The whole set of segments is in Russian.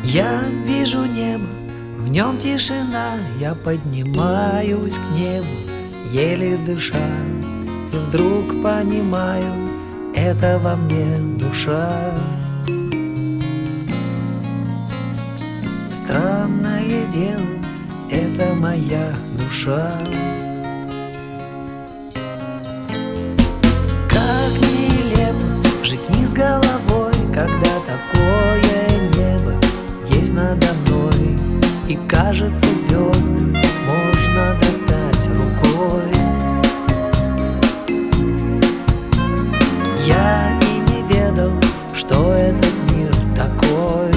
Я вижу небо, в нем тишина, я поднимаюсь к небу, еле дыша, и вдруг понимаю, это во мне душа. Странное дело, это моя душа. Как нелепо жить вниз головой, когда такое небо есть надо мной, и кажется, звезды можно достать рукой. Я и не ведал, что этот мир такой.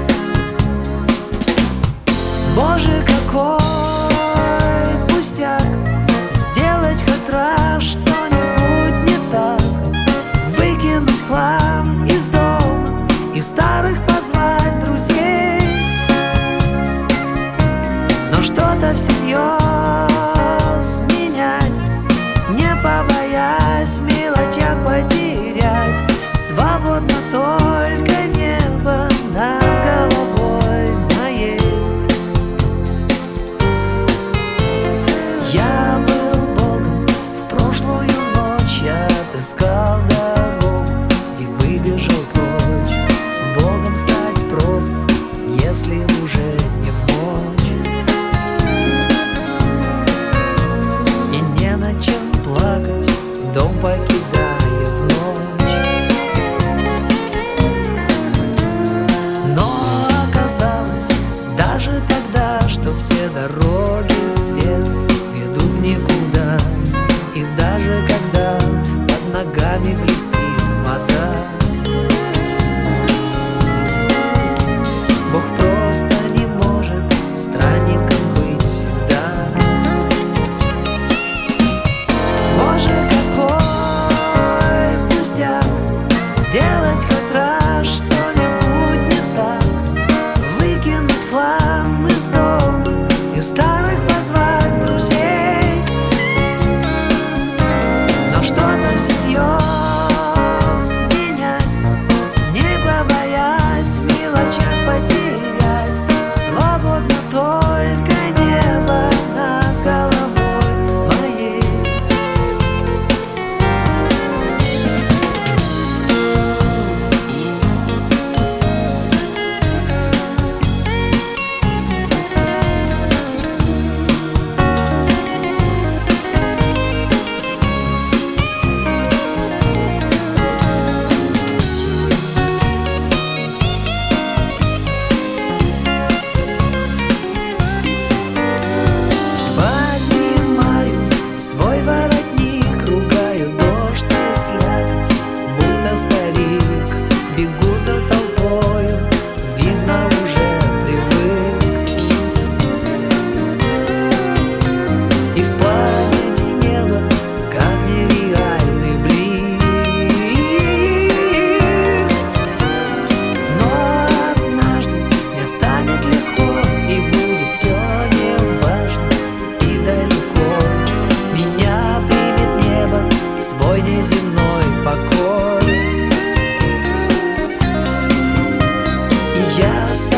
Боже, какой пустяк сделать хоть раз что-нибудь не так, выкинуть хлам из дома и старых позвать друзей. Но что-то всерьез менять, не побоясь в мелочах потерять. Свободно только небо над головой моей. Я был Богом в прошлую ночь, я отыскал дорогу и выбежал прочь. Богом стать просто, если уже не в мочь, и не над чем плакать, дом покидая в ночь. Но оказалось даже тогда, что все дороги света ведут в никуда, и даже когда под ногами блестит вода, Бог просто не может странником быть всегда. Боже, какой пустяк сделать хоть раз что-нибудь не так, выкинуть хлам из дома и старых позвать друзей. Но что-то всерьез менять, не побоясь в мелочах потерять. Свободно только небо над головой моей. Поднимаю свой воротник, ругаю дождь и слякоть, будто старик. Бегу за толпою, видно, уже привык. И в памяти небо, как нереальный блик. Но однажды мне станет легко, и будет все неважно и далеко. Меня примет небо в свой неземной покой, и я